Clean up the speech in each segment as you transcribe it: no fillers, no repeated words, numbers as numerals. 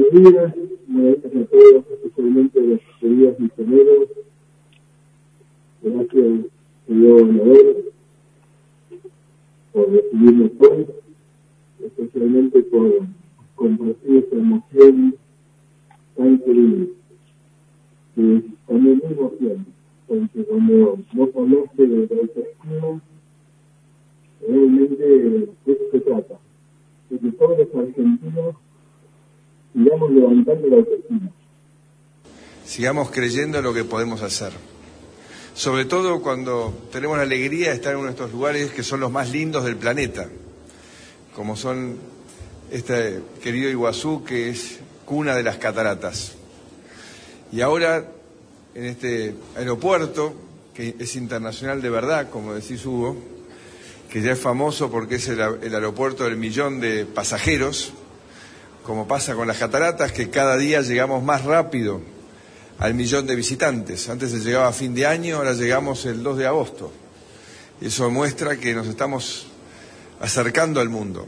buenos días, gracias a todos, especialmente a los queridos misioneros. Gracias, señor gobernador, por recibirnos hoy, especialmente por compartir esta emoción tan querida, que es también muy emoción, porque cuando no conoce de la autoestima, realmente de eso se trata, de que todos los argentinos sigamos levantando la autoestima. Sigamos creyendo en lo que podemos hacer. Sobre todo cuando tenemos la alegría de estar en uno de estos lugares que son los más lindos del planeta, como son este querido Iguazú, que es cuna de las cataratas. Y ahora, en este aeropuerto, que es internacional de verdad, como decís Hugo, que ya es famoso porque es el aeropuerto del 1.000.000 de pasajeros, como pasa con las cataratas, que cada día llegamos más rápido al 1.000.000 de visitantes. Antes se llegaba a fin de año, ahora llegamos el 2 de agosto. Y eso muestra que nos estamos acercando al mundo.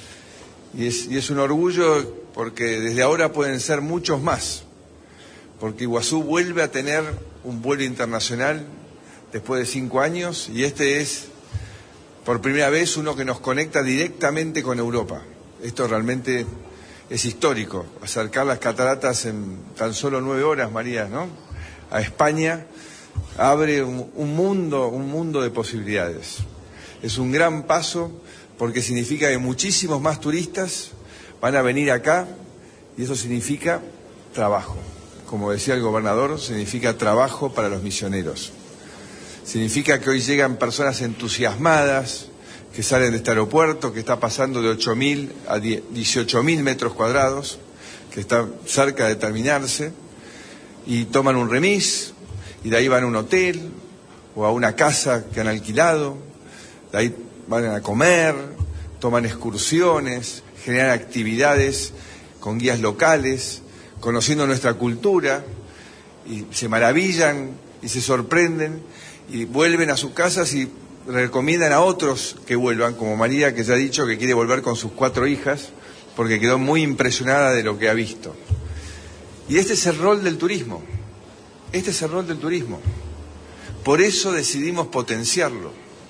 Y es un orgullo porque desde ahora pueden ser muchos más, porque Iguazú vuelve a tener un vuelo internacional después de 5 años, y este es por primera vez uno que nos conecta directamente con Europa. Esto realmente es histórico, acercar las cataratas en tan solo 9 horas, María, ¿no?, a España, abre un mundo de posibilidades. Es un gran paso porque significa que muchísimos más turistas van a venir acá, y eso significa trabajo. Como decía el gobernador, significa trabajo para los misioneros. Significa que hoy llegan personas entusiasmadas, que salen de este aeropuerto, que está pasando de 8.000 a 18.000 metros cuadrados, que está cerca de terminarse, y toman un remis, y de ahí van a un hotel, o a una casa que han alquilado, de ahí van a comer, toman excursiones, generan actividades con guías locales, conociendo nuestra cultura, y se maravillan, y se sorprenden, y vuelven a sus casas y recomiendan a otros que vuelvan, como María, que ya ha dicho que quiere volver con sus 4 hijas, porque quedó muy impresionada de lo que ha visto. Y este es el rol del turismo. Este es el rol del turismo. Por eso decidimos potenciarlo.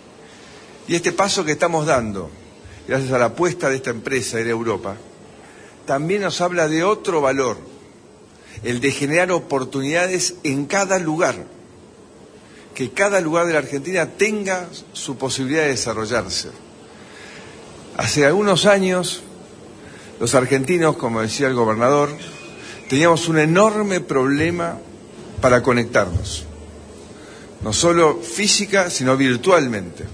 Y este paso que estamos dando, gracias a la apuesta de esta empresa Air Europa, también nos habla de otro valor, el de generar oportunidades en cada lugar. Que cada lugar de la Argentina tenga su posibilidad de desarrollarse. Hace algunos años, los argentinos, como decía el gobernador, teníamos un enorme problema para conectarnos. No solo física, sino virtualmente.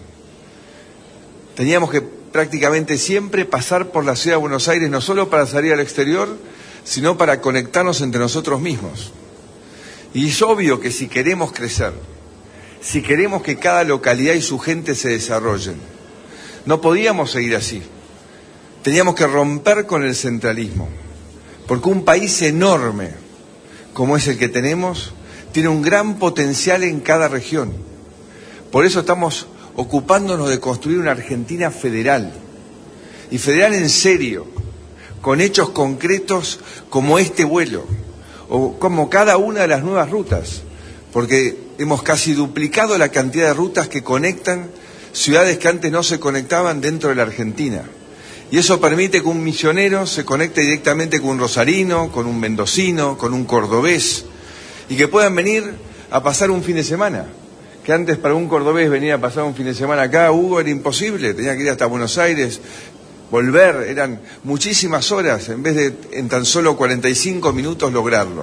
Teníamos que prácticamente siempre pasar por la ciudad de Buenos Aires, no solo para salir al exterior, sino para conectarnos entre nosotros mismos. Y es obvio que si queremos crecer, si queremos que cada localidad y su gente se desarrollen, no podíamos seguir así. Teníamos que romper con el centralismo, porque un país enorme, como es el que tenemos, tiene un gran potencial en cada región. Por eso estamos ocupándonos de construir una Argentina federal, y federal en serio, con hechos concretos como este vuelo, o como cada una de las nuevas rutas, porque hemos casi duplicado la cantidad de rutas que conectan ciudades que antes no se conectaban dentro de la Argentina. Y eso permite que un misionero se conecte directamente con un rosarino, con un mendocino, con un cordobés, y que puedan venir a pasar un fin de semana. Que antes para un cordobés venir a pasar un fin de semana acá, Hugo, era imposible, tenía que ir hasta Buenos Aires, volver, eran muchísimas horas, en vez de en tan solo 45 minutos lograrlo.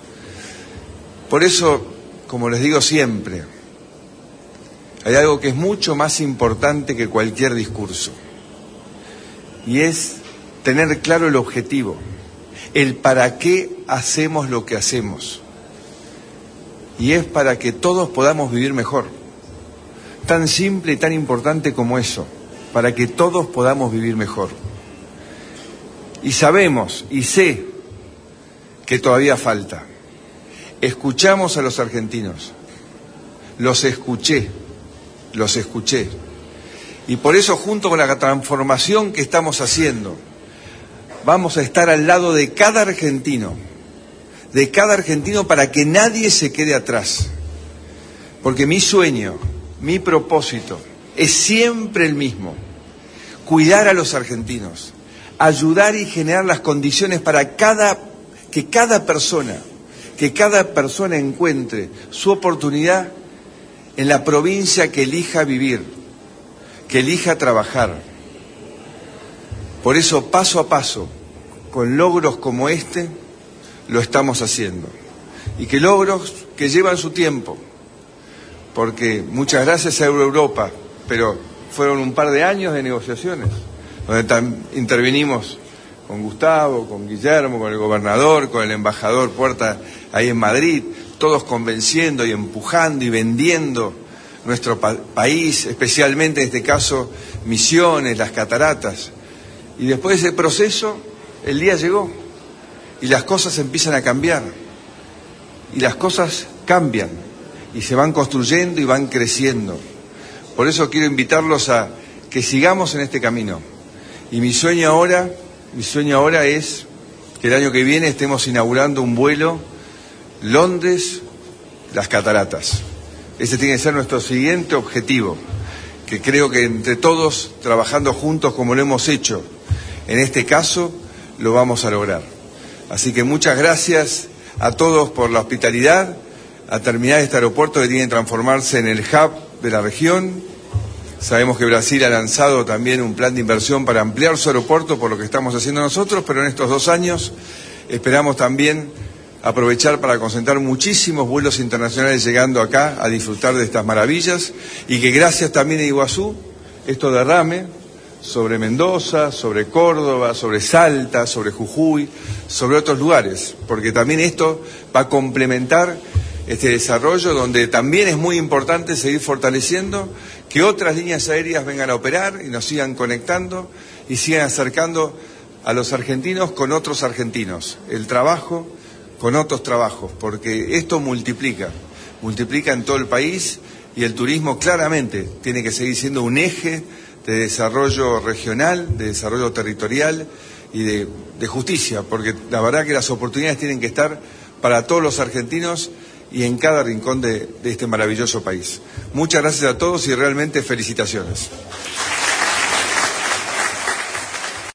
Por eso, como les digo siempre, hay algo que es mucho más importante que cualquier discurso, y es tener claro el objetivo, el para qué hacemos lo que hacemos, y es para que todos podamos vivir mejor. Tan simple y tan importante como eso, para que todos podamos vivir mejor. Y sabemos, y sé, que todavía falta. Escuchamos a los argentinos, los escuché, y por eso, junto con la transformación que estamos haciendo, vamos a estar al lado de cada argentino para que nadie se quede atrás. Porque mi sueño, mi propósito es siempre el mismo: cuidar a los argentinos, ayudar y generar las condiciones para que cada persona encuentre su oportunidad en la provincia que elija vivir, que elija trabajar. Por eso, paso a paso, con logros como este, lo estamos haciendo. Y que logros que llevan su tiempo, porque muchas gracias a Europa, pero fueron un par de años de negociaciones, donde intervinimos con Gustavo, con Guillermo, con el gobernador, con el embajador Puerta ahí en Madrid, todos convenciendo y empujando y vendiendo nuestro país, especialmente en este caso Misiones, las cataratas. Y después de ese proceso, el día llegó y las cosas empiezan a cambiar. Y las cosas cambian y se van construyendo y van creciendo. Por eso quiero invitarlos a que sigamos en este camino. Y mi sueño ahora es que el año que viene estemos inaugurando un vuelo Londres, las cataratas. Ese tiene que ser nuestro siguiente objetivo, que creo que entre todos, trabajando juntos como lo hemos hecho, en este caso, lo vamos a lograr. Así que muchas gracias a todos por la hospitalidad, a terminar este aeropuerto que tiene que transformarse en el hub de la región. Sabemos que Brasil ha lanzado también un plan de inversión para ampliar su aeropuerto, por lo que estamos haciendo nosotros, pero en estos 2 años esperamos también aprovechar para concentrar muchísimos vuelos internacionales llegando acá a disfrutar de estas maravillas, y que gracias también a Iguazú esto derrame sobre Mendoza, sobre Córdoba, sobre Salta, sobre Jujuy, sobre otros lugares, porque también esto va a complementar este desarrollo, donde también es muy importante seguir fortaleciendo que otras líneas aéreas vengan a operar y nos sigan conectando y sigan acercando a los argentinos con otros argentinos, el trabajo con otros trabajos, porque esto multiplica en todo el país, y el turismo claramente tiene que seguir siendo un eje de desarrollo regional, de desarrollo territorial y de justicia, porque la verdad que las oportunidades tienen que estar para todos los argentinos y en cada rincón de este maravilloso país. Muchas gracias a todos y realmente felicitaciones.